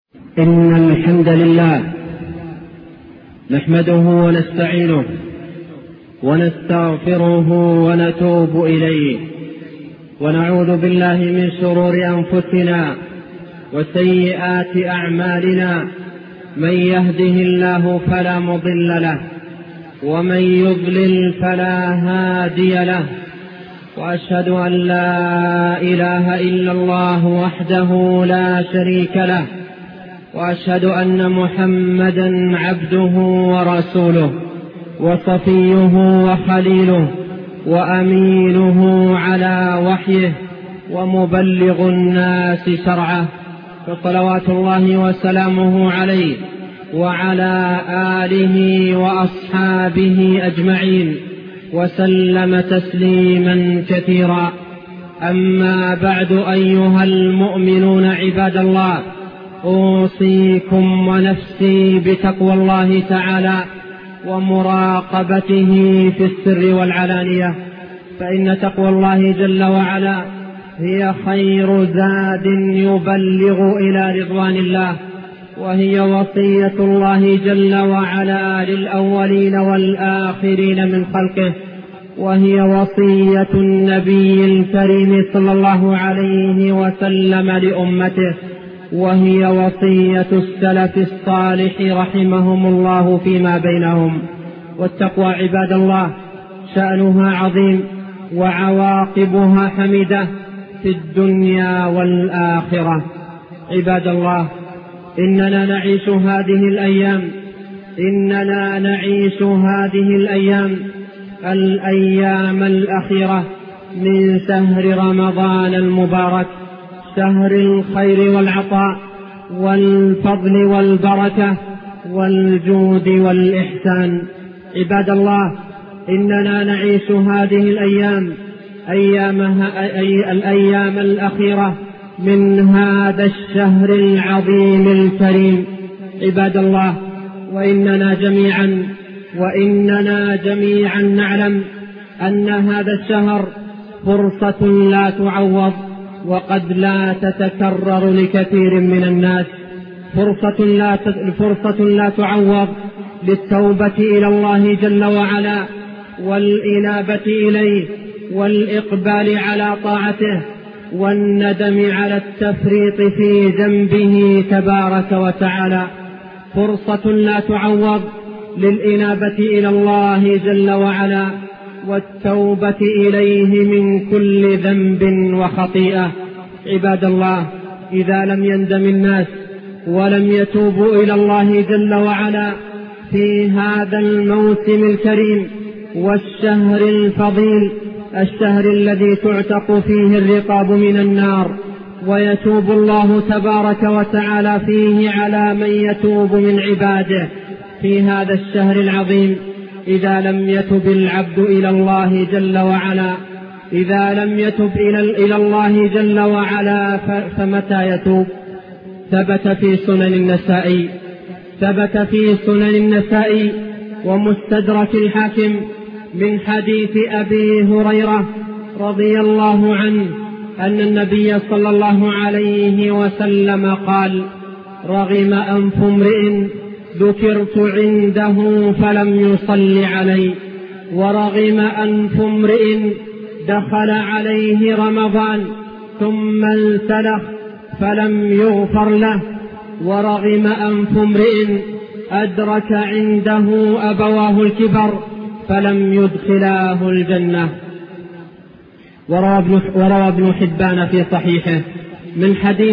إن الحمد لله نحمده ونستعينه ونستغفره ونتوب إليه، ونعوذ بالله من شرور أنفسنا وسيئات أعمالنا. من يهده الله فلا مضل له، ومن يضلل فلا هادي له. وأشهد أن لا إله إلا الله وحده لا شريك له، وأشهد أن محمدا عبده ورسوله وصفيه وخليله وأمينه على وحيه ومبلغ الناس شرعه، فصلوات الله وسلامه عليه وعلى آله وأصحابه أجمعين، وسلم تسليما كثيرا. أما بعد، أيها المؤمنون عباد الله، أوصيكم ونفسي بتقوى الله تعالى ومراقبته في السر والعلانية، فإن تقوى الله جل وعلا هي خير زاد يبلغ إلى رضوان الله، وهي وصية الله جل وعلا للأولين والآخرين من خلقه، وهي وصية النبي الكريم صلى الله عليه وسلم لأمته، وهي وصية السلف الصالح رحمهم الله فيما بينهم. والتقوى عباد الله شأنها عظيم وعواقبها حميدة في الدنيا والآخرة. عباد الله، إننا نعيش هذه الأيام الأيام الأخيرة من شهر رمضان المبارك، شهر الخير والعطاء والفضل والبركة والجود والإحسان. عباد الله، إننا نعيش هذه الأيام الأخيرة من هذا الشهر العظيم الكريم. عباد الله، وإننا جميعا نعلم أن هذا الشهر فرصة لا تعوض، وقد لا تتكرر لكثير من الناس، فرصة لا تعوض للتوبة إلى الله جل وعلا والإنابة إليه والإقبال على طاعته والندم على التفريط في ذنبه تبارك وتعالى، فرصة لا تعوض للإنابة إلى الله جل وعلا والتوبة إليه من كل ذنب وخطيئة. عباد الله، إذا لم يندم الناس ولم يتوبوا إلى الله جل وعلا في هذا الموسم الكريم والشهر الفضيل، الشهر الذي تعتق فيه الرقاب من النار، ويتوب الله تبارك وتعالى فيه على من يتوب من عباده في هذا الشهر العظيم، إذا لم يتب العبد إلى الله جل وعلا، فمتى يتوب؟ ثبت في سنن النسائي ومستدرك الحاكم من حديث أبي هريرة رضي الله عنه أن النبي صلى الله عليه وسلم قال: رغم أنف امرئ ذكرت عنده فلم يصل علي، ورغم أنف امرئ دخل عليه رمضان ثم انسلخ فلم يغفر له، ورغم أنف امرئ أدرك عنده أبواه الكبر فلم يدخلاه الجنة. وروى ابن حبان في صحيحه من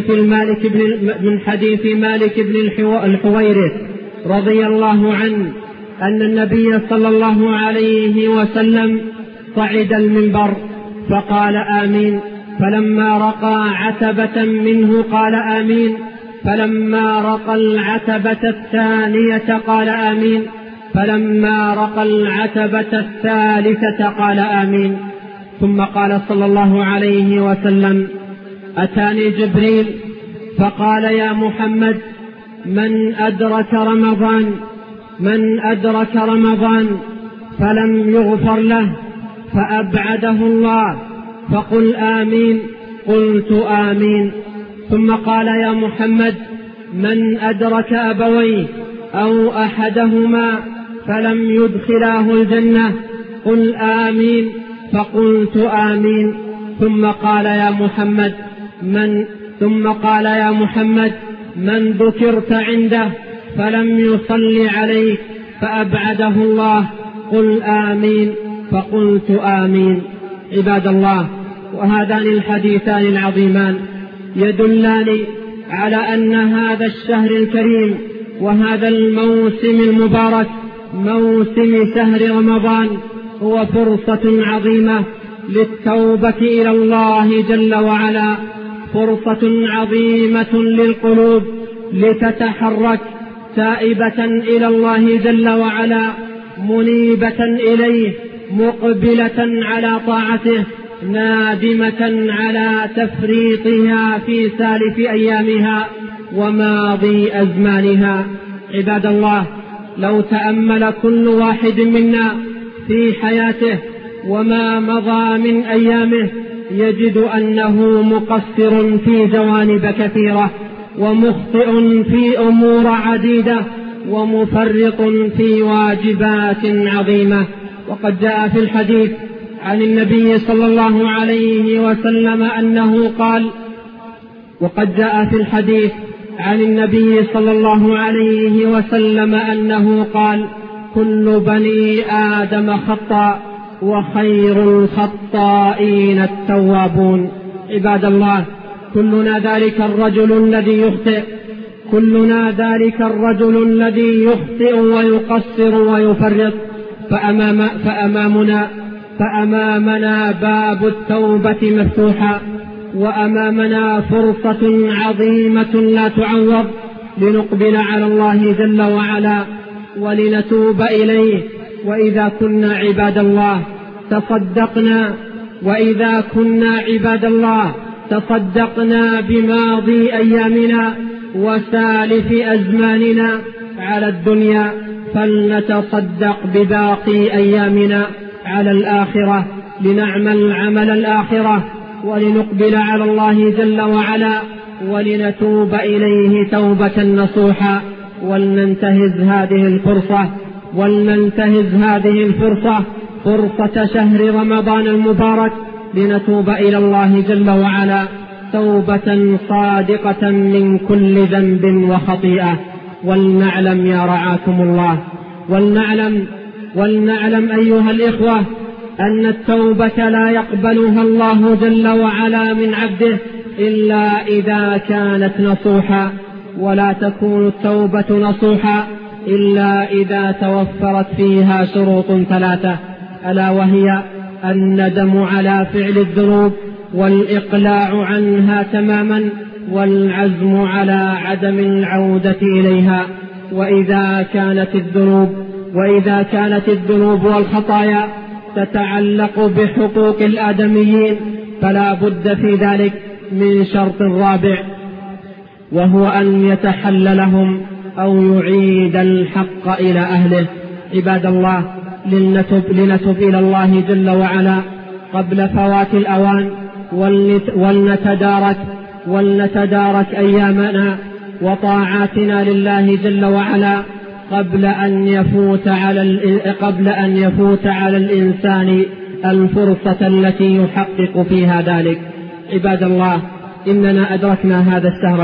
حديث مالك بن الحويرث رضي الله عنه أن النبي صلى الله عليه وسلم صعد المنبر فقال: آمين، فلما رقى عتبة منه قال: آمين، فلما رقى العتبة الثانية قال: آمين، فلما رقى العتبة الثالثة قال: آمين. ثم قال صلى الله عليه وسلم: أتاني جبريل فقال: يا محمد، من أدرك رمضان فلم يغفر له فأبعده الله، فقل آمين. قلت آمين. ثم قال: يا محمد، من أدرك أبويه أو أحدهما فلم يدخلاه الجنة قل آمين، فقلت آمين. ثم قال يا محمد من ذكرت عنده فلم يصل عليك فأبعده الله قل آمين، فقلت آمين. عباد الله، وهذان الحديثان العظيمان يدلان على أن هذا الشهر الكريم وهذا الموسم المبارك موسم شهر رمضان هو فرصة عظيمة للتوبة إلى الله جل وعلا، فرصة عظيمة للقلوب لتتحرك تائبة إلى الله جل وعلا، منيبة إليه، مقبلة على طاعته، نادمة على تفريطها في سالف أيامها وماضي أزمانها. عباد الله، لو تأمل كل واحد منا في حياته وما مضى من أيامه يجد أنه مقصر في جوانب كثيرة، ومخطئ في أمور عديدة، ومفرط في واجبات عظيمة. وقد جاء في الحديث عن النبي صلى الله عليه وسلم أنه قال كل بني آدم خطاء وخير الخطائين التوابون. عباد الله، كلنا ذلك الرجل الذي يخطئ ويقصر ويفرط، فأمامنا باب التوبة مفتوحا، وأمامنا فرصة عظيمة لا تعوض لنقبل على الله جل وعلا ولنتوب إليه. وإذا كنا عباد الله تصدقنا بماضي أيامنا وسالف أزماننا على الدنيا، فلنتصدق بباقي أيامنا على الآخرة لنعمل عمل الآخرة ولنقبل على الله جل وعلا ولنتوب إليه توبة نصوحا. ولننتهز هذه الفرصة فرصة شهر رمضان المبارك لنتوب إلى الله جل وعلا توبة صادقة من كل ذنب وخطيئة. ولنعلم يا رعاكم الله، ولنعلم أيها الإخوة أن التوبة لا يقبلها الله جل وعلا من عبده إلا إذا كانت نصوحا، ولا تكون التوبة نصوحا إلا إذا توفرت فيها شروط 3، ألا وهي الندم على فعل الذنوب والإقلاع عنها تماما والعزم على عدم العودة إليها. وإذا كانت الذنوب والخطايا تتعلق بحقوق الآدميين فلا بد في ذلك من شرط رابع، وهو أن يتحل لهم أو يعيد الحق إلى أهله. عباد الله، لنتب إلى الله جل وعلا قبل فوات الأوان، ولنتدارك أيامنا وطاعاتنا لله جل وعلا قبل أن يفوت على الإنسان الفرصة التي يحقق فيها ذلك. عباد الله، إننا أدركنا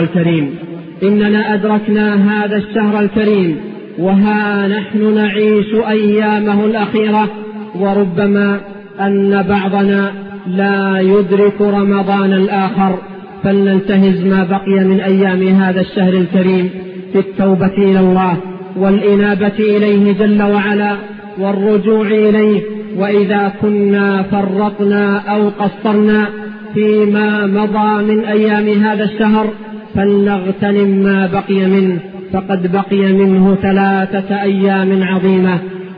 هذا الشهر الكريم وها نحن نعيش أيامه الأخيرة، وربما أن بعضنا لا يدرك رمضان الآخر، فلننتهز ما بقي من أيام هذا الشهر الكريم في التوبة إلى الله والإنابة إليه جل وعلا والرجوع إليه. وإذا كنا فرطنا أو قصرنا فيما مضى من أيام هذا الشهر فلنغتنم ما بقي منه، فقد بقي منه 3 أيام عظيمة،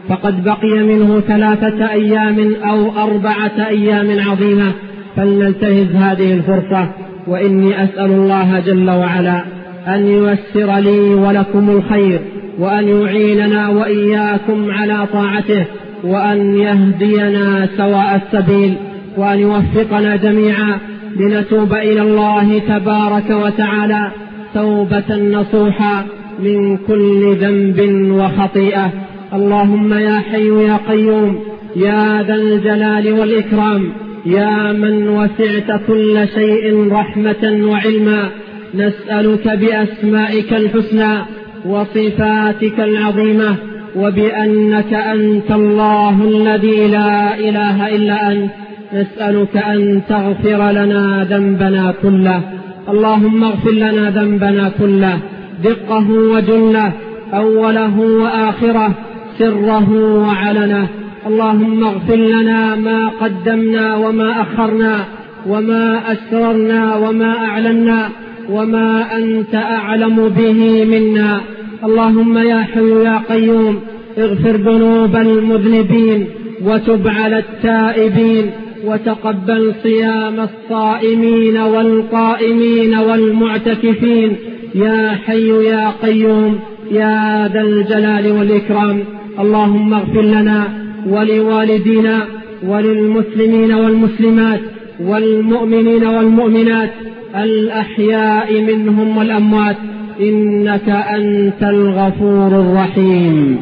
أو 4 أيام عظيمة، فلننتهز هذه الفرصة. وإني أسأل الله جل وعلا أن ييسر لي ولكم الخير، وأن يعيننا وإياكم على طاعته، وأن يهدينا سواء السبيل، وأن يوفقنا جميعا لنتوب إلى الله تبارك وتعالى توبة نصوحا من كل ذنب وخطيئة. اللهم يا حي يا قيوم يا ذا الجلال والإكرام يا من وسعت كل شيء رحمة وعلما، نسألك بأسمائك الحسنى وصفاتك العظيمة وبأنك أنت الله الذي لا إله إلا أنت، نسألك أن تغفر لنا ذنبنا كله. اللهم اغفر لنا ذنبنا كله، دقه وجله، أوله وآخره، سره وعلنه. اللهم اغفر لنا ما قدمنا وما أخرنا وما أسررنا وما أعلنا وما أنت أعلم به منا. اللهم يا حي يا قيوم اغفر ذنوب المذنبين وتب على التائبين وتقبل صيام الصائمين والقائمين والمعتكفين يا حي يا قيوم يا ذا الجلال والإكرام. اللهم اغفر لنا ولوالدينا وللمسلمين والمسلمات والمؤمنين والمؤمنات الأحياء منهم والأموات، إنك أنت الغفور الرحيم.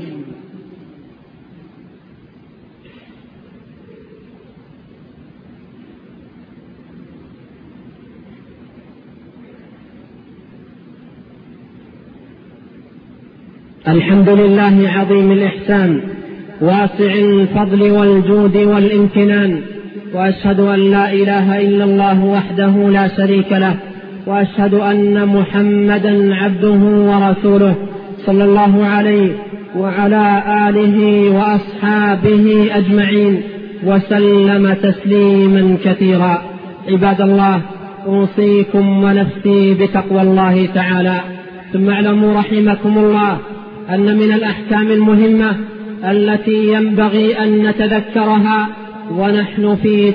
الحمد لله عظيم الإحسان واسع الفضل والجود والامتنان، وأشهد أن لا إله إلا الله وحده لا شريك له، وأشهد أن محمدا عبده ورسوله صلى الله عليه وعلى آله وأصحابه أجمعين وسلم تسليما كثيرا. عباد الله، أوصيكم ونفسي بتقوى الله تعالى. ثم اعلموا رحمكم الله أن من الأحكام المهمة التي ينبغي أن نتذكرها ونحن في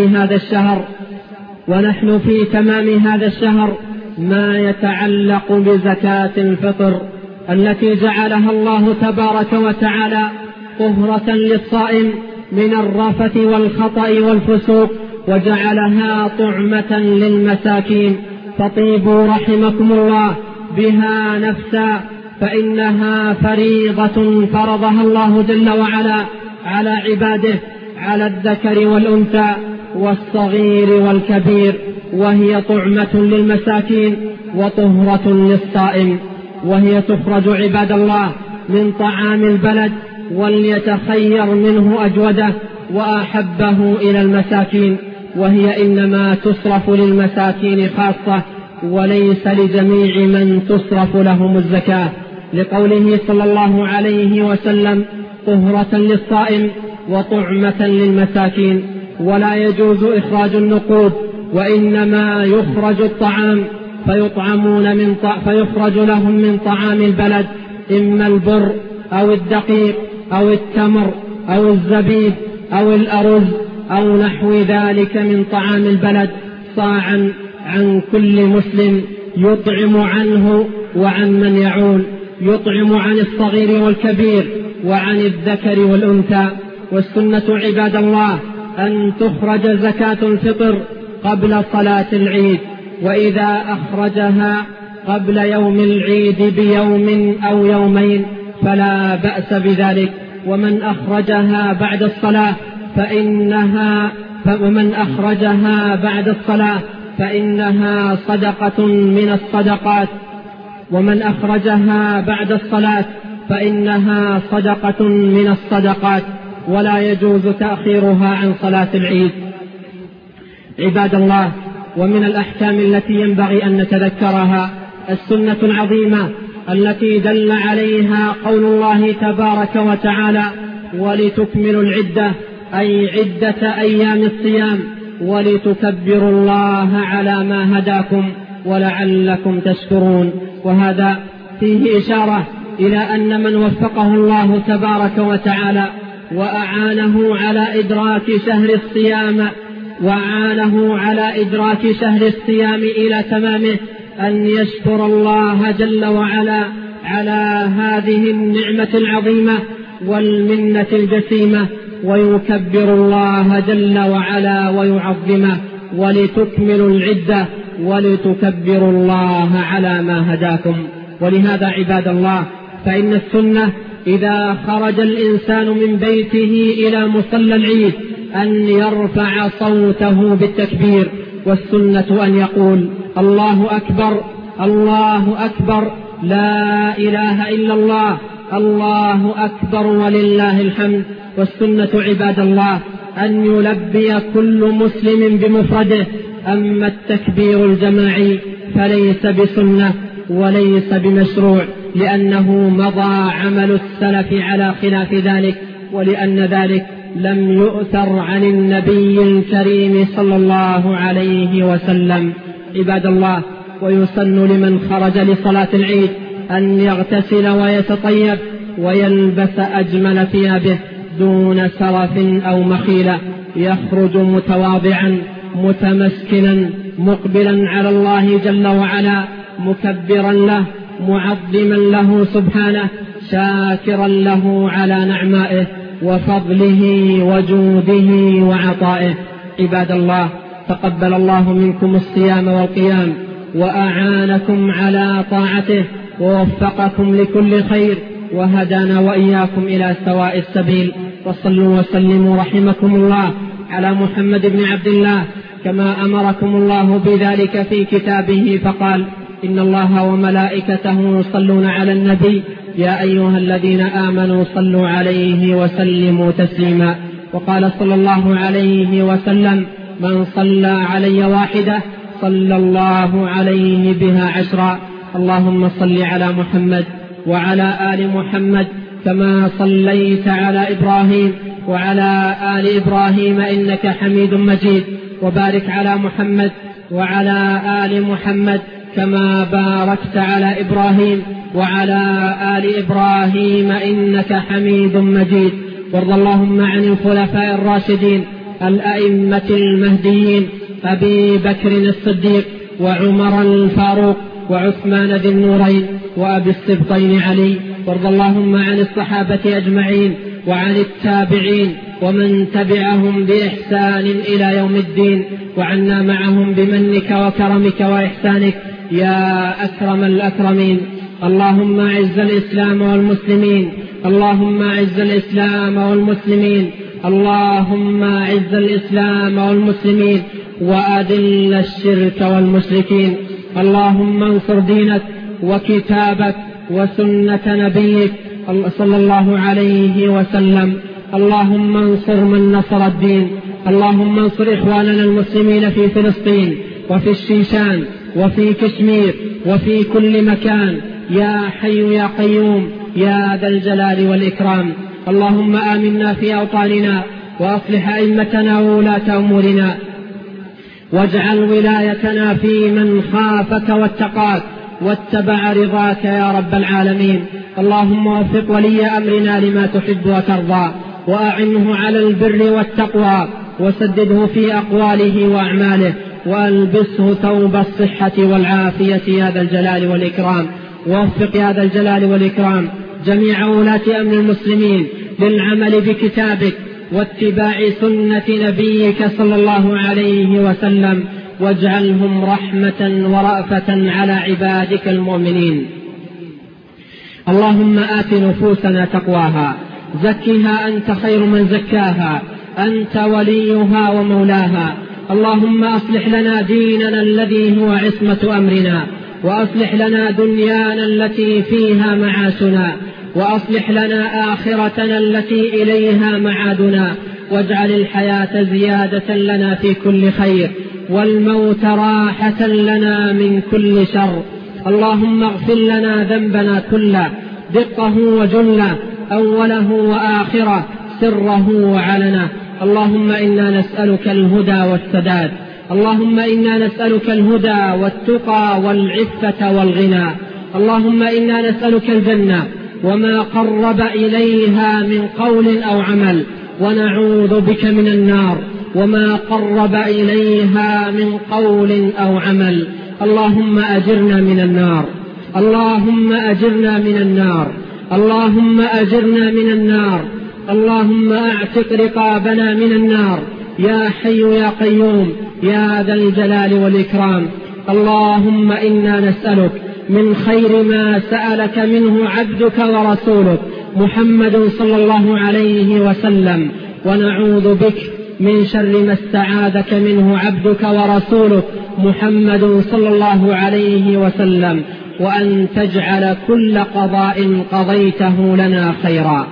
تمام هذا الشهر ما يتعلق بزكاة الفطر التي جعلها الله تبارك وتعالى طهرة للصائم من الرفث والخطأ والفسوق، وجعلها طعمة للمساكين. فطيبوا رحمكم الله بها نفسا، فإنها فريضة فرضها الله جل وعلا على عباده، على الذكر والأنثى والصغير والكبير، وهي طعمة للمساكين وطهرة للصائم. وهي تخرج عباد الله من طعام البلد، وليتخير منه أجوده وأحبه إلى المساكين، وهي إنما تصرف للمساكين خاصة وليس لجميع من تصرف لهم الزكاة، لقوله صلى الله عليه وسلم: طهرة للصائم وطعمة للمساكين. ولا يجوز إخراج النقود، وإنما يخرج الطعام فيخرج لهم من طعام البلد إما البر أو الدقيق أو التمر أو الزبيب أو الأرز أو نحو ذلك من طعام البلد، صاعا عن كل مسلم يطعم عنه وعن من يعول، يطعم عن الصغير والكبير وعن الذكر والأنثى. والسنة عباد الله أن تخرج زكاة الفطر قبل صلاة العيد، وإذا أخرجها قبل يوم العيد بيوم أو يومين فلا بأس بذلك. ومن أخرجها بعد الصلاة فإنها صدقة من الصدقات، ومن أخرجها بعد الصلاة فإنها صدقة من الصدقات، ولا يجوز تأخيرها عن صلاة العيد. عباد الله، ومن الأحكام التي ينبغي أن نتذكرها السنة العظيمة التي دل عليها قول الله تبارك وتعالى: ولتكملوا العدة، أي عدة أيام الصيام، ولتكبروا الله على ما هداكم ولعلكم تشكرون. وهذا فيه إشارة إلى أن من وفقه الله تبارك وتعالى وأعانه على إدراك شهر الصيام إلى تمامه أن يشكر الله جل وعلا على هذه النعمة العظيمة والمنة الجسيمة، ويكبر الله جل وعلا ويعظمه. ولتكملوا العدة ولتكبروا الله على ما هداكم. ولهذا عباد الله فإن السنة إذا خرج الإنسان من بيته إلى مصلى العيد أن يرفع صوته بالتكبير، والسنة أن يقول الله أكبر الله أكبر لا إله إلا الله الله أكبر ولله الحمد. والسنة عباد الله أن يلبي كل مسلم بمفرده، أما التكبير الجماعي فليس بسنة وليس بمشروع، لأنه مضى عمل السلف على خلاف ذلك، ولأن ذلك لم يؤثر عن النبي الكريم صلى الله عليه وسلم. عباد الله ويسن لمن خرج لصلاة العيد أن يغتسل ويتطيب ويلبس أجمل ثيابه دون سرف أو مخيلة، يخرج متواضعا متمسكنا مقبلا على الله جل وعلا، مكبرا له معظما له سبحانه، شاكرا له على نعمائه وفضله وجوده وعطائه. عباد الله تقبل الله منكم الصيام والقيام، وأعانكم على طاعته، ووفقكم لكل خير، وهدانا وإياكم إلى سواء السبيل. وصلوا وسلموا رحمكم الله على محمد بن عبد الله كما أمركم الله بذلك في كتابه، فقال إن الله وملائكته يصلون على النبي يا أيها الذين آمنوا صلوا عليه وسلموا تسليما. وقال صلى الله عليه وسلم من صلى علي واحدة صلى الله عليه بها 10. اللهم صل على محمد وعلى آل محمد كما صليت على إبراهيم وعلى آل إبراهيم إنك حميد مجيد، وبارك على محمد وعلى آل محمد كما باركت على إبراهيم وعلى آل إبراهيم إنك حميد مجيد. وارض اللهم عن الخلفاء الراشدين الأئمة المهديين أبي بكر الصديق وعمر الفاروق وعثمان ذي النورين وأبي السبطين علي. وارض اللهم عن الصحابة أجمعين وعن التابعين ومن تبعهم بإحسان إلى يوم الدين، وعنا معهم بمنك وكرمك وإحسانك يا أكرم الأكرمين. اللهم أعز الإسلام والمسلمين، اللهم أعز الإسلام والمسلمين، اللهم أعز الإسلام والمسلمين وأذل الشرك والمشركين. اللهم انصر دينك وكتابك وسنة نبيك صلى الله عليه وسلم. اللهم انصر من نصر الدين، اللهم انصر إخواننا المسلمين في فلسطين وفي الشيشان وفي كشمير وفي كل مكان يا حي يا قيوم يا ذا الجلال والإكرام. اللهم آمنا في أوطاننا وأصلح أئمتنا وولاة أمورنا، واجعل ولايتنا في من خافك واتقاك واتبع رضاك يا رب العالمين. اللهم وفق ولي أمرنا لما تحب وترضى، وأعنه على البر والتقوى، وسدده في أقواله وأعماله، وألبسه ثوب الصحة والعافية يا ذا الجلال والإكرام. ووفق يا ذا الجلال والإكرام جميع ولاة أمر المسلمين للعمل بكتابك واتباع سنة نبيك صلى الله عليه وسلم، واجعلهم رحمة ورأفة على عبادك المؤمنين. اللهم آت نفوسنا تقواها، زكها أنت خير من زكاها، أنت وليها ومولاها. اللهم أصلح لنا ديننا الذي هو عصمة أمرنا، وأصلح لنا دنيانا التي فيها معاشنا، وأصلح لنا آخرتنا التي إليها معادنا، واجعل الحياة زيادة لنا في كل خير، والموت راحة لنا من كل شر. اللهم اغفر لنا ذنبنا كله، دقه وجله، أوله وآخره، سره وعلنه. اللهم إنا نسألك الهدى والسداد، اللهم إنا نسألك الهدى والتقى والعفة والغنى. اللهم إنا نسألك الجنة وما قرب إليها من قول أو عمل، ونعوذ بك من النار وما قرب إليها من قول أو عمل. اللهم أجرنا من النار، اللهم أجرنا من النار، اللهم أجرنا من النار. اللهم أعتق رقابنا من النار يا حي يا قيوم يا ذا الجلال والإكرام. اللهم إنا نسألك من خير ما سألك منه عبدك ورسولك محمد صلى الله عليه وسلم، ونعوذ بك من شر ما استعاذك منه عبدك ورسولك محمد صلى الله عليه وسلم، وأن تجعل كل قضاء قضيته لنا خيرا.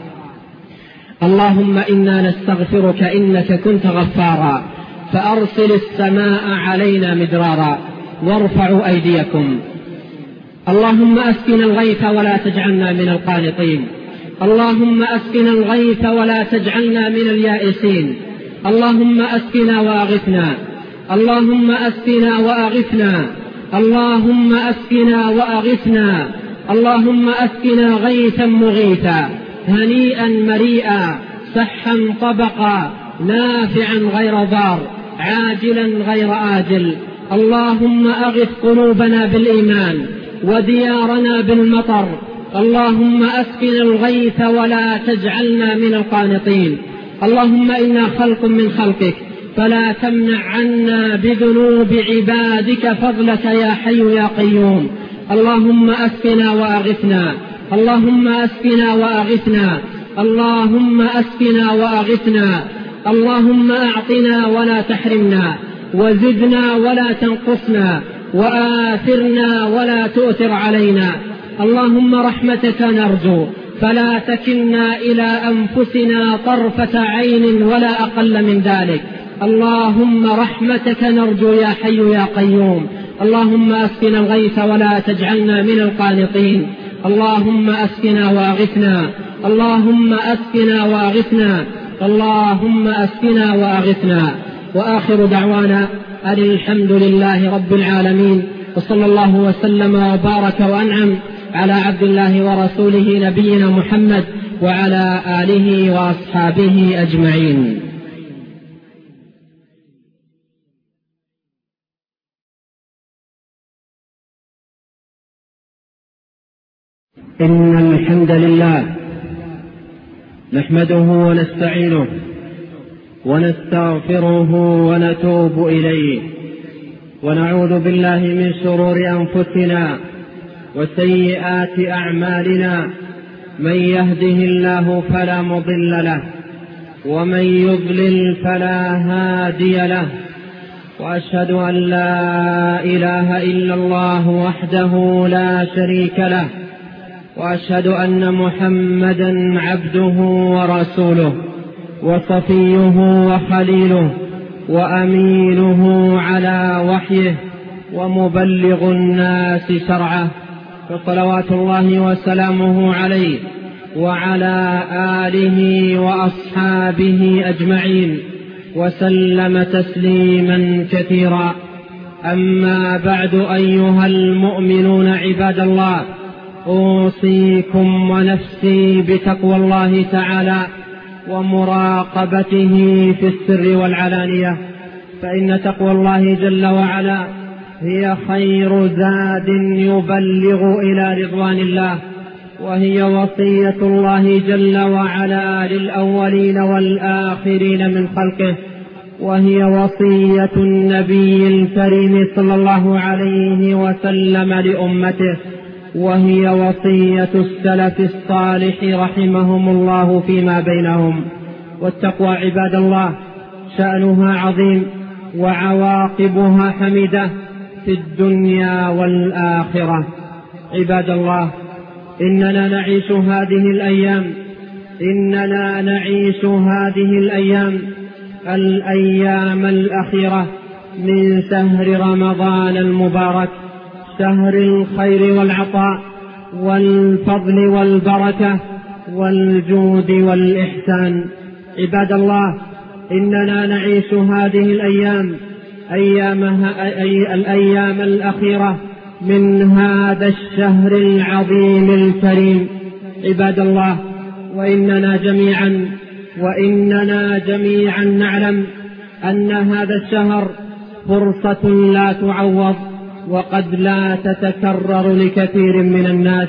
اللهم إنا نستغفرك إنك كنت غفارا، فأرسل السماء علينا مدرارا وارفعوا أيديكم. اللهم أسقنا الغيث ولا تجعلنا من القانطين. اللهم أسقنا الغيث ولا تجعلنا من اليائسين. اللهم أسقنا وأغثنا. اللهم أسقنا وأغثنا. اللهم أسقنا وأغثنا. اللهم أسقنا غيثا مغيثا، هنيئا مريئا، سحا طبقا، نافعا غير ضار، عاجلا غير آجل. اللهم أغث قلوبنا بالإيمان وديارنا بالمطر. اللهم أسقنا الغيث ولا تجعلنا من القانطين. اللهم إنا خلق من خلقك، فلا تمنع عنا بذنوب عبادك فضلك يا حي يا قيوم. اللهم أسقنا وأغثنا. اللهم أسقنا وأغثنا. اللهم أسقنا وأغثنا. اللهم أعطنا ولا تحرمنا، وزدنا ولا تنقصنا، وآثرنا ولا تؤثر علينا. اللهم رحمتك نرجو، فلا تكلنا إلى أنفسنا طرفة عين ولا أقل من ذلك. اللهم رحمتك نرجو يا حي يا قيوم. اللهم أسقنا الغيث ولا تجعلنا من القانطين. اللهم أسقنا وأغثنا. اللهم أسقنا وأغثنا. اللهم أسقنا وأغثنا. وآخر دعوانا أن الحمد لله رب العالمين، وصلى الله وسلم وبارك وأنعم على عبد الله ورسوله نبينا محمد وعلى آله وأصحابه أجمعين. إن الحمد لله نحمده ونستعينه ونستغفره ونتوب إليه، ونعوذ بالله من شرور أنفسنا وسيئات أعمالنا. من يهده الله فلا مضل له، ومن يضلل فلا هادي له. وأشهد أن لا إله إلا الله وحده لا شريك له، وأشهد أن محمدا عبده ورسوله وصفيه وخليله وأمينه على وحيه ومبلغ الناس شرعه، فصلوات الله وسلامه عليه وعلى آله وأصحابه أجمعين، وسلم تسليما كثيرا. أما بعد، أيها المؤمنون عباد الله، أوصيكم ونفسي بتقوى الله تعالى ومراقبته في السر والعلانية، فإن تقوى الله جل وعلا هي خير زاد يبلغ إلى رضوان الله، وهي وصية الله جل وعلا للأولين والآخرين من خلقه، وهي وصية النبي الكريم صلى الله عليه وسلم لأمته، وهي وصية السلف الصالح رحمهم الله فيما بينهم. والتقوى عباد الله شأنها عظيم وعواقبها حميدة في الدنيا والآخرة. عباد الله، إننا نعيش هذه الأيام الأيام الأخيرة من شهر رمضان المبارك، شهر الخير والعطاء والفضل والبركة والجود والإحسان. عباد الله، إننا نعيش هذه الأيام الأخيرة من هذا الشهر العظيم الكريم. عباد الله، وإننا جميعا نعلم أن هذا الشهر فرصة لا تعوض، وقد لا تتكرر لكثير من الناس،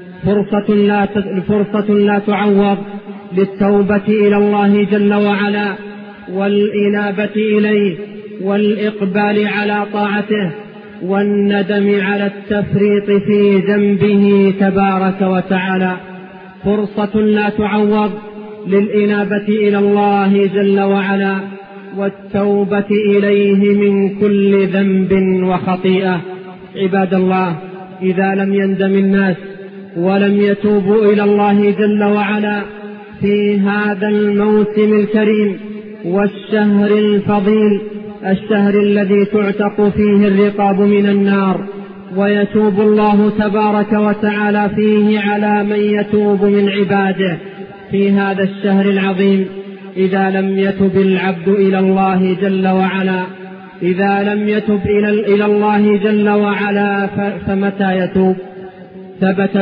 فرصة لا تعوض للتوبة إلى الله جل وعلا والإنابة إليه والإقبال على طاعته، والندم على التفريط في ذنبه تبارك وتعالى. فرصة لا تعوض للإنابة إلى الله جل وعلا والتوبة إليه من كل ذنب وخطيئة. عباد الله، إذا لم يندم الناس ولم يتوبوا إلى الله جل وعلا في هذا الموسم الكريم والشهر الفضيل، الشهر الذي تعتق فيه الرقاب من النار ويتوب الله تبارك وتعالى فيه على من يتوب من عباده في هذا الشهر العظيم، إذا لم يتب العبد إلى الله جل وعلا، إذا لم يتب إلى الله جل وعلا فمتى يتوب؟ ثبت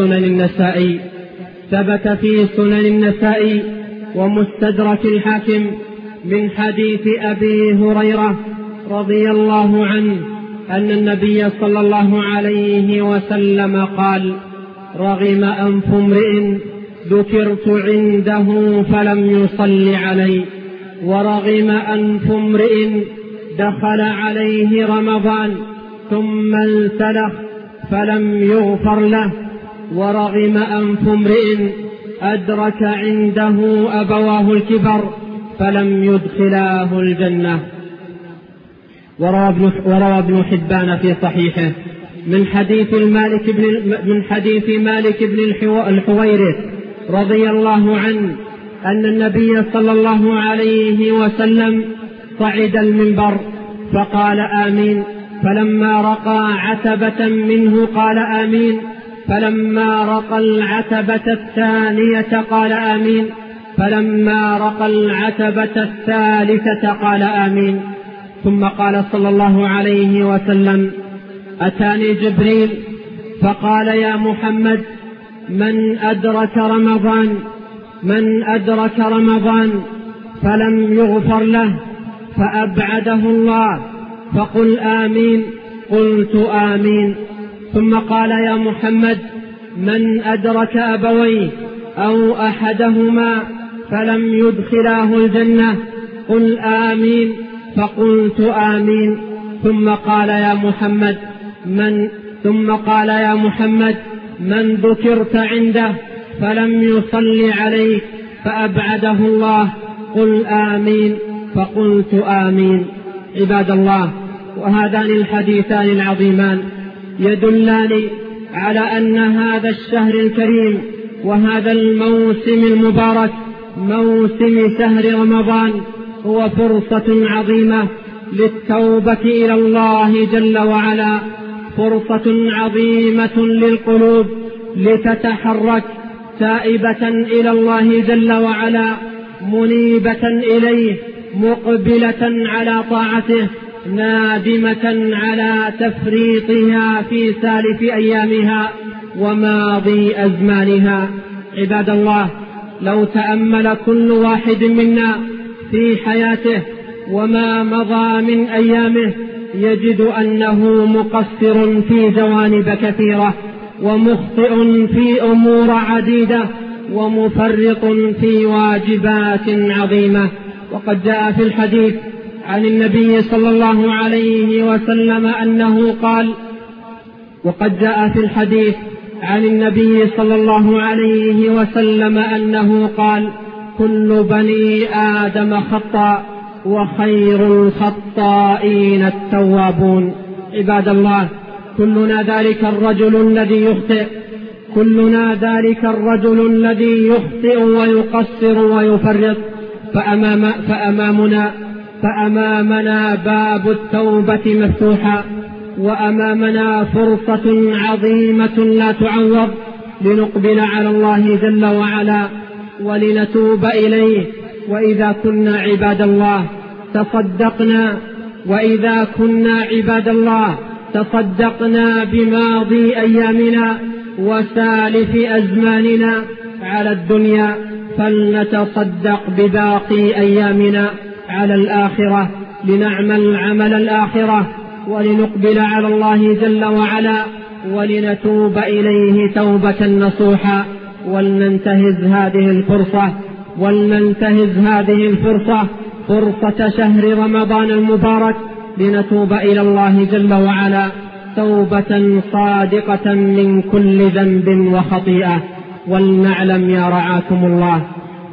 في سنن النسائي ومستدرك الحاكم من حديث أبي هريرة رضي الله عنه أن النبي صلى الله عليه وسلم قال: رغم أنف امرئ ذكرت عنده فلم يصل علي، ورغم أنف امرئ دخل عليه رمضان ثم انسلخ فلم يغفر له، ورغم أنف امرئ أدرك عنده أبواه الكبر فلم يدخلاه الجنة. وروى ابن حبان في صحيحه من حديث مالك بن الحويرث رضي الله عنه أن النبي صلى الله عليه وسلم صعد المنبر فقال آمين، فلما رقى عتبة منه قال آمين، فلما رقى العتبة الثانية قال آمين، فلما رقى العتبة الثالثة قال آمين. ثم قال صلى الله عليه وسلم: أتاني جبريل فقال: يا محمد، من أدرك رمضان فلم يغفر له فأبعده الله فقل آمين. قلت آمين. ثم قال: يا محمد، من أدرك أبويه أو أحدهما فلم يدخلاه الجنة قل آمين. فقلت آمين. ثم قال: يا محمد، من ذكرت عنده فلم يصل عليك فأبعده الله قل آمين. فقلت آمين. عباد الله، وهذان الحديثان العظيمان يدلان على أن هذا الشهر الكريم وهذا الموسم المبارك موسم شهر رمضان هو فرصة عظيمة للتوبة إلى الله جل وعلا، فرصة عظيمة للقلوب لتتحرك تائبة إلى الله جل وعلا، منيبة إليه، مقبلة على طاعته، نادمة على تفريطها في سالف أيامها وماضي أزمانها. عباد الله، لو تأمل كل واحد منا في حياته وما مضى من أيامه يجد أنه مقصر في جوانب كثيرة، ومخطئ في أمور عديدة، ومفرط في واجبات عظيمة. وقد جاء في الحديث عن النبي صلى الله عليه وسلم أنه قال: كل بني آدم خطاء وخير الخطائين التوابون. عباد الله، كلنا ذلك الرجل الذي يخطئ ويقصر ويفرط، فأمامنا باب التوبة مفتوحا، وأمامنا فرصة عظيمة لا تعوض لنقبل على الله جل وعلا ولنتوب إليه. وإذا كنا عباد الله تصدقنا بماضي أيامنا وسالف أزماننا على الدنيا، فلنتصدق بباقي أيامنا على الآخرة لنعمل عمل الآخرة ولنقبل على الله جل وعلا ولنتوب إليه توبة نصوحا. ولننتهز هذه الفرصة فرصة شهر رمضان المبارك لنتوب إلى الله جل وعلا توبة صادقة من كل ذنب وخطيئة. ولنعلم يا رعاكم الله،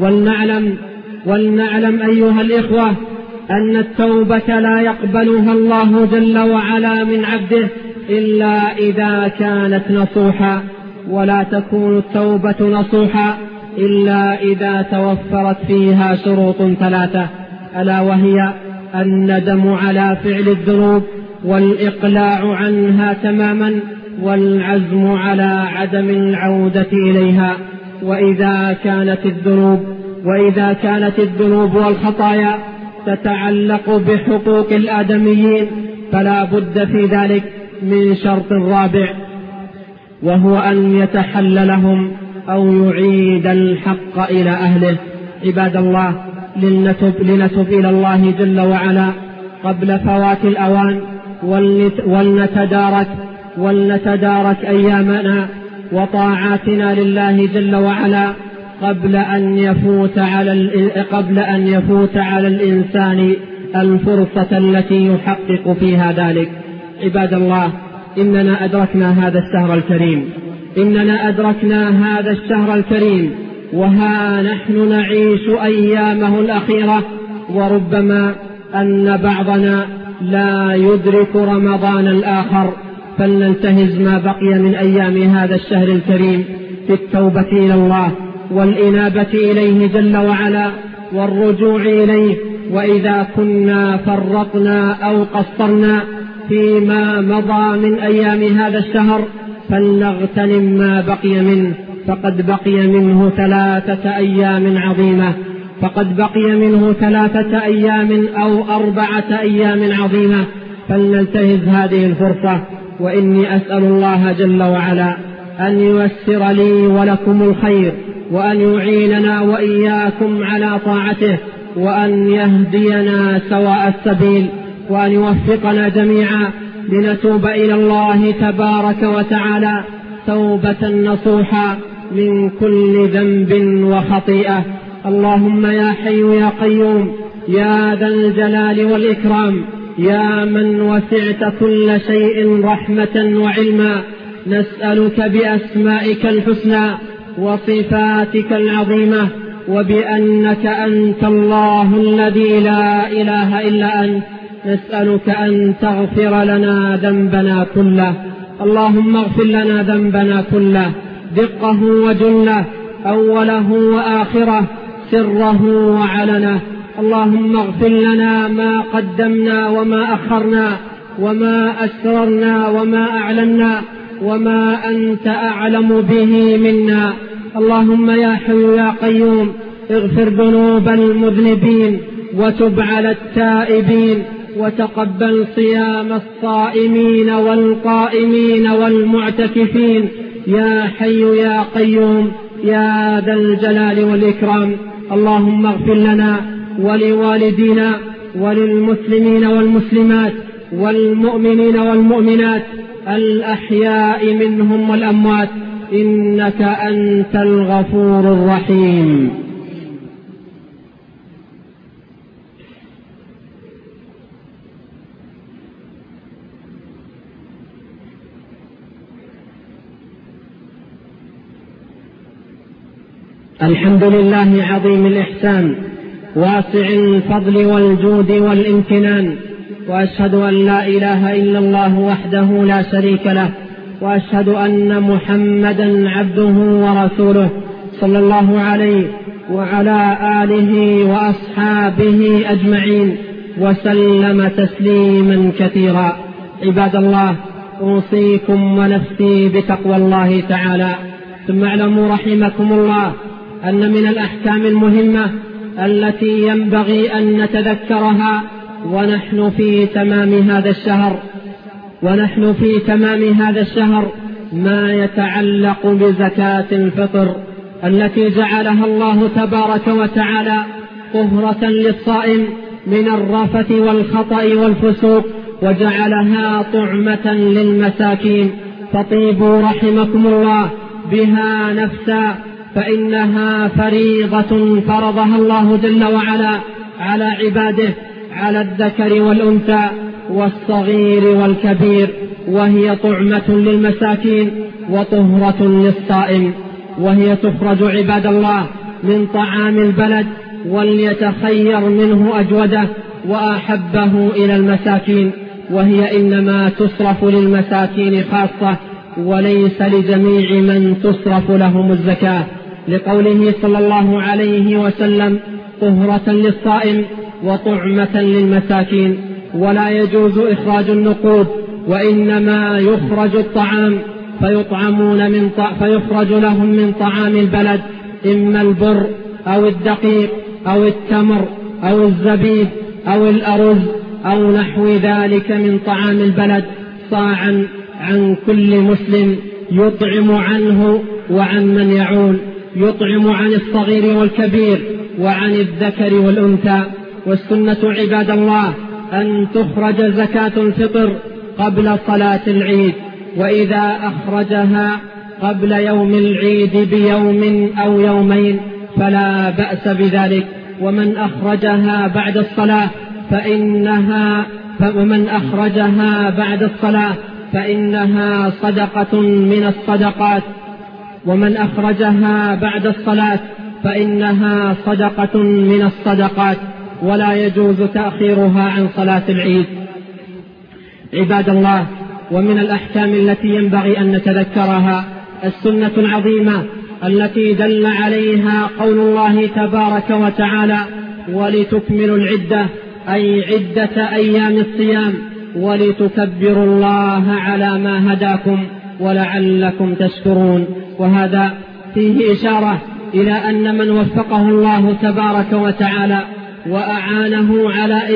ولنعلم أيها الإخوة أن التوبة لا يقبلها الله جل وعلا من عبده إلا إذا كانت نصوحا، ولا تكون التوبة نصوحا إلا إذا توفرت فيها شروط ثلاثة، ألا وهي الندم على فعل الذنوب، والإقلاع عنها تماما، والعزم على عدم العودة إليها. وإذا كانت الذنوب والخطايا تتعلق بحقوق الآدميين فلا بد في ذلك من شرط رابع، وهو أن يتحل لهم أو يعيد الحق إلى أهله. عباد الله، لنتب إلى الله جل وعلا قبل فوات الأوان، ولنتدارك أيامنا وطاعاتنا لله جل وعلا قبل أن يفوت على الإنسان الفرصة التي يحقق فيها ذلك. عباد الله، إننا أدركنا هذا الشهر الكريم، وها نحن نعيش أيامه الأخيرة، وربما أن بعضنا لا يدرك رمضان الآخر، فلننتهز ما بقي من أيام هذا الشهر الكريم في التوبة إلى الله والإنابة إليه جل وعلا والرجوع إليه. وإذا كنا فرطنا أو قصرنا فيما مضى من أيام هذا الشهر فلنغتنم ما بقي منه، فقد بقي منه 3 أيام أو 4 أيام عظيمة، فلننتهز هذه الفرصة. وإني أسأل الله جل وعلا أن ييسر لي ولكم الخير، وأن يعيننا وإياكم على طاعته، وأن يهدينا سواء السبيل، وأن يوفقنا جميعا لنتوب إلى الله تبارك وتعالى توبة نصوحا من كل ذنب وخطيئة. اللهم يا حي يا قيوم يا ذا الجلال والإكرام، يا من وسعت كل شيء رحمة وعلما، نسألك بأسمائك الحسنى وصفاتك العظيمة، وبأنك أنت الله الذي لا إله إلا أنت، نسألك أن تغفر لنا ذنبنا كله. اللهم اغفر لنا ذنبنا كله، دقه وجله، أوله وآخره، سره وعلنه. اللهم اغفر لنا ما قدمنا وما أخرنا، وما أسررنا وما أعلنا، وما أنت أعلم به منا. اللهم يا حي يا قيوم اغفر ذنوب المذنبين، وتب على التائبين، وتقبل صيام الصائمين والقائمين والمعتكفين. يا حي يا قيوم يا ذا الجلال والإكرام. اللهم اغفر لنا ولوالدينا وللمسلمين والمسلمات والمؤمنين والمؤمنات الأحياء منهم والأموات، إنك أنت الغفور الرحيم. الحمد لله عظيم الإحسان واسع الفضل والجود والامتنان، وأشهد أن لا إله إلا الله وحده لا شريك له، وأشهد أن محمدا عبده ورسوله صلى الله عليه وعلى آله وأصحابه أجمعين وسلم تسليما كثيرا. عباد الله، أوصيكم ونفسي بتقوى الله تعالى. ثم اعلموا رحمكم الله أن من الأحكام المهمة التي ينبغي أن نتذكرها ونحن في تمام هذا الشهر ما يتعلق بزكاة الفطر التي جعلها الله تبارك وتعالى طهرة للصائم من الرفث والخطأ والفسوق، وجعلها طعمة للمساكين، فطيبوا رحمكم الله بها نفسا، فإنها فريضة فرضها الله جل وعلا على عباده، على الذكر والأنثى، والصغير والكبير، وهي طعمة للمساكين وطهرة للصائم. وهي تخرج عباد الله من طعام البلد، وليتخير منه أجوده وأحبه إلى المساكين، وهي إنما تصرف للمساكين خاصة، وليس لجميع من تصرف لهم الزكاة، لقوله صلى الله عليه وسلم: طهرة للصائم وطعمة للمساكين. ولا يجوز إخراج النقود، وإنما يخرج الطعام فيخرج لهم من طعام البلد إما البر أو الدقيق أو التمر أو الزبيب أو الأرز أو نحو ذلك من طعام البلد، صاعا عن كل مسلم يطعم عنه وعن من يعول، يطعم عن الصغير والكبير وعن الذكر والأنثى. والسنة عباد الله أن تخرج زكاة الفطر قبل صلاة العيد، وإذا أخرجها قبل يوم العيد بيوم أو يومين فلا بأس بذلك. ومن أخرجها بعد الصلاة فإنها صدقة من الصدقات، ومن أخرجها بعد الصلاة فإنها صدقة من الصدقات، ولا يجوز تأخيرها عن صلاة العيد. عباد الله، ومن الأحكام التي ينبغي أن نتذكرها السنة العظيمة التي دل عليها قول الله تبارك وتعالى: ولتكملوا العدة، أي عدة أيام الصيام، ولتكبروا الله على ما هداكم ولعلكم تشكرون. وهذا فيه إشارة إلى أن من وفقه الله تبارك وتعالى وأعانه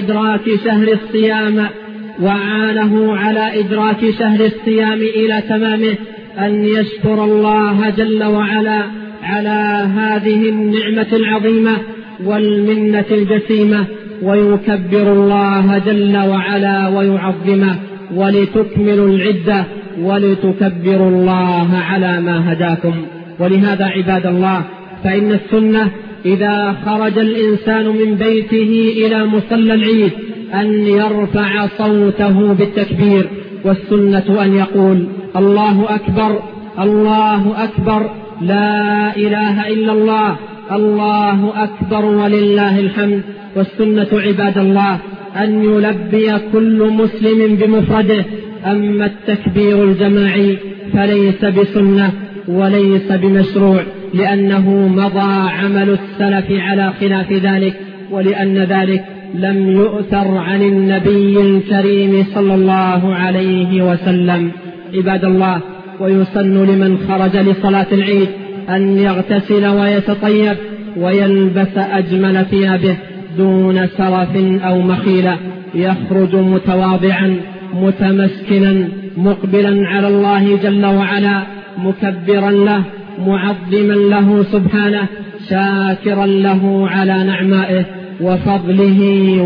على إدراك شهر الصيام إلى تمامه أن يشكر الله جل وعلا على هذه النعمة العظيمة والمنة الجسيمة، ويكبر الله جل وعلا ويعظمه. ولتكملوا العدة ولتكبروا الله على ما هداكم. ولهذا عباد الله، فإن السنة إذا خرج الإنسان من بيته إلى مصلى العيد أن يرفع صوته بالتكبير، والسنة أن يقول: الله أكبر، الله أكبر، لا إله إلا الله، الله أكبر ولله الحمد. والسنة عباد الله أن يلبي كل مسلم بمفرده، أما التكبير الجماعي فليس بسنة وليس بمشروع، لأنه مضى عمل السلف على خلاف ذلك، ولأن ذلك لم يؤثر عن النبي الكريم صلى الله عليه وسلم. عباد الله، ويسن لمن خرج لصلاة العيد أن يغتسل ويتطيب ويلبس أجمل ثيابه دون سرف أو مخيلة، يخرج متواضعا متمسكنا مقبلا على الله جل وعلا، مكبرا له معظما له سبحانه، شاكرا له على نعمائه وفضله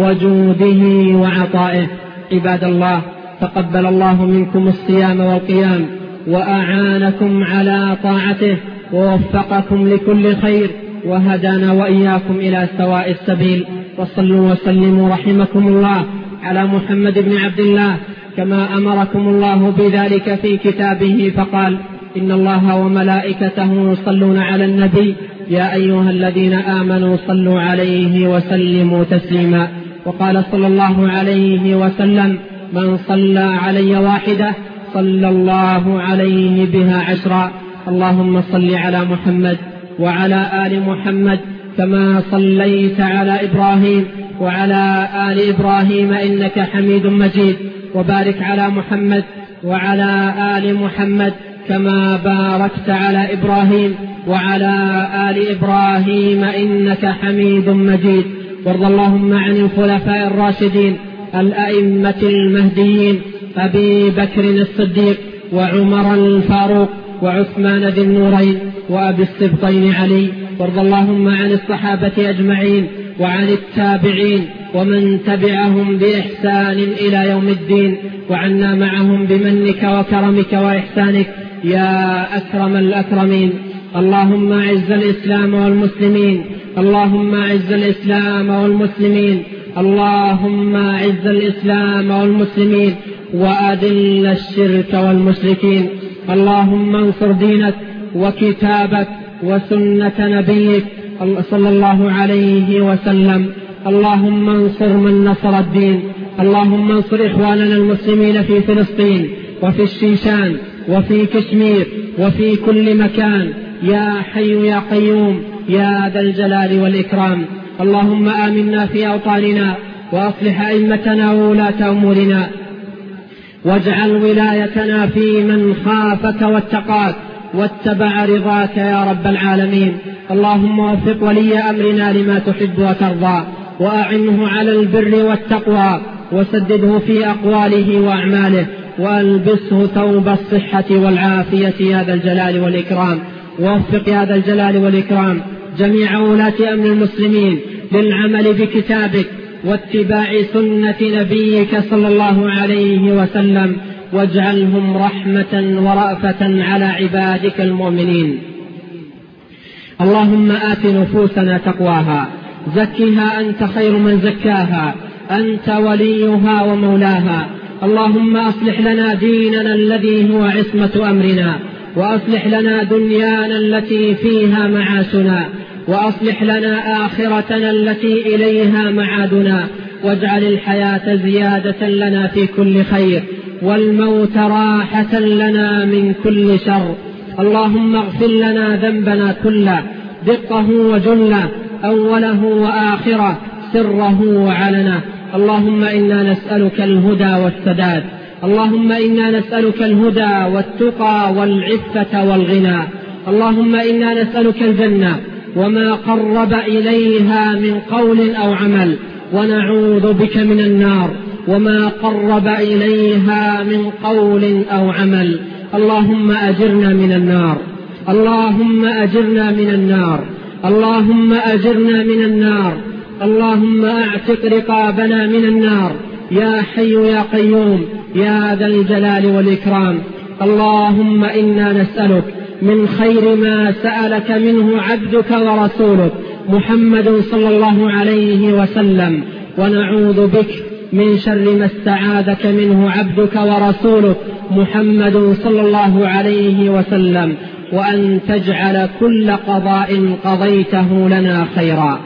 وجوده وعطائه. عباد الله، تقبل الله منكم الصيام والقيام، وأعانكم على طاعته، ووفقكم لكل خير، وهدانا وإياكم إلى سواء السبيل. وصلوا وسلموا رحمكم الله على محمد بن عبد الله كما أمركم الله بذلك في كتابه، فقال: إن الله وملائكته يصلون على النبي يا أيها الذين آمنوا صلوا عليه وسلموا تسليما. وقال صلى الله عليه وسلم: من صلى علي واحدة صلى الله عليه بها 10. اللهم صل على محمد وعلى آل محمد كما صليت على إبراهيم وعلى آل إبراهيم إنك حميد مجيد، وبارك على محمد وعلى آل محمد كما باركت على إبراهيم وعلى آل إبراهيم إنك حميد مجيد. وارض اللهم عن الخلفاء الراشدين الأئمة المهديين أبي بكر الصديق وعمر الفاروق وعثمان ذي النورين وأبي السبطين علي. وارض اللهم عن الصحابة أجمعين وعن التابعين ومن تبعهم بإحسان إلى يوم الدين، وعنا معهم بمنك وكرمك وإحسانك يا أكرم الأكرمين. اللهم أعز الإسلام والمسلمين، اللهم أعز الإسلام والمسلمين، اللهم أعز الإسلام والمسلمين وأذل الشرك والمشركين. اللهم انصر دينك وكتابك وسنة نبيك صلى الله عليه وسلم. اللهم انصر من نصر الدين. اللهم انصر إخواننا المسلمين في فلسطين وفي الشيشان وفي كشمير وفي كل مكان يا حي يا قيوم يا ذا الجلال والإكرام. اللهم آمنا في أوطاننا وأصلح أئمتنا وولاة أمورنا، واجعل ولايتنا في من خافك واتقاك واتبع رضاك يا رب العالمين. اللهم وفق ولي أمرنا لما تحب وترضى، وأعنه على البر والتقوى، وسدده في أقواله وأعماله، وألبسه ثوب الصحة والعافية يا ذا الجلال والإكرام. ووفق يا ذا الجلال والإكرام جميع ولاة أمر المسلمين للعمل بكتابك واتباع سنة نبيك صلى الله عليه وسلم، واجعلهم رحمة ورأفة على عبادك المؤمنين. اللهم آت نفوسنا تقواها، زكها أنت خير من زكاها، أنت وليها ومولاها. اللهم أصلح لنا ديننا الذي هو عصمة أمرنا، وأصلح لنا دنيانا التي فيها معاشنا، وأصلح لنا آخرتنا التي إليها معادنا، واجعل الحياة زيادة لنا في كل خير، والموت راحة لنا من كل شر. اللهم اغفر لنا ذنبنا كله، دقه وجله، أوله وآخره، سره وعلنه. اللهم إنا نسألك الهدى والسداد. اللهم إنا نسألك الهدى والتقى والعفة والغنى. اللهم إنا نسألك الجنة وما قرب إليها من قول أو عمل، ونعوذ بك من النار وما قرب إليها من قول أو عمل. اللهم أجرنا من النار، اللهم أجرنا من النار، اللهم أجرنا من النار. اللهم أعتق رقابنا من النار يا حي يا قيوم يا ذا الجلال والإكرام. اللهم إنا نسألك من خير ما سألك منه عبدك ورسولك محمد صلى الله عليه وسلم، ونعوذ بك من شر ما استعاذك منه عبدك ورسولك محمد صلى الله عليه وسلم، وأن تجعل كل قضاء قضيته لنا خيرا.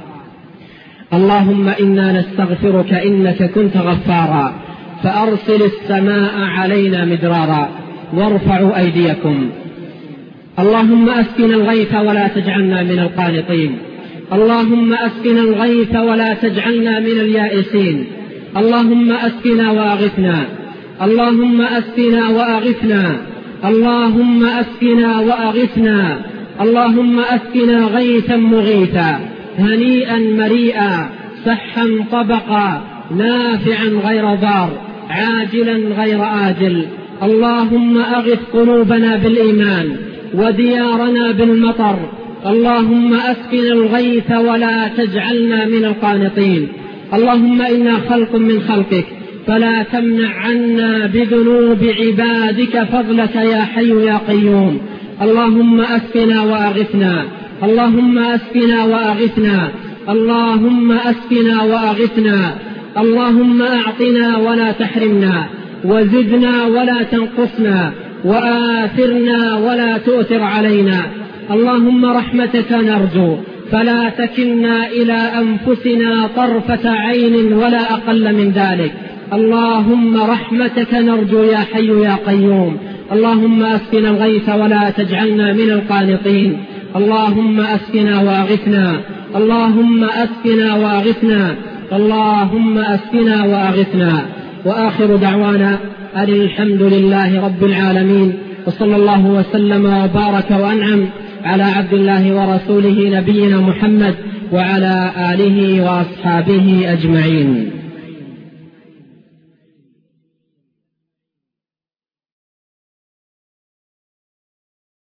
اللهم إنا نستغفرك إنك كنت غفارا، فأرسل السماء علينا مدرارا، وارفعوا أيديكم. اللهم أسقنا الغيث ولا تجعلنا من القانطين. اللهم أسقنا الغيث ولا تجعلنا من اليائسين. اللهم أسقنا وأغثنا، اللهم أسقنا وأغثنا، اللهم أسقنا وأغثنا. اللهم أسقنا غيثا مغيثا، هنيئا مريئا، سحا طبقا، نافعا غير ضار، عاجلا غير آجل. اللهم أغث قلوبنا بالإيمان وديارنا بالمطر. اللهم أسقنا الغيث ولا تجعلنا من القانطين. اللهم إنا خلق من خلقك، فلا تمنع عنا بذنوب عبادك فضلك يا حي يا قيوم. اللهم أسقنا وأغثنا، اللهم أسقنا وأغثنا، اللهم أسقنا وأغثنا. اللهم أعطنا ولا تحرمنا، وزدنا ولا تنقصنا، وآثرنا ولا تؤثر علينا. اللهم رحمتك نرجو، فلا تكلنا إلى أنفسنا طرفة عين ولا أقل من ذلك. اللهم رحمتك نرجو يا حي يا قيوم. اللهم أسقنا الغيث ولا تجعلنا من القانطين. اللهم أسقنا وأغثنا، اللهم أسقنا وأغثنا، اللهم أسقنا وأغثنا. وآخر دعوانا أن الحمد لله رب العالمين، وصلى الله وسلم وبارك وأنعم على عبد الله ورسوله نبينا محمد وعلى آله وأصحابه أجمعين.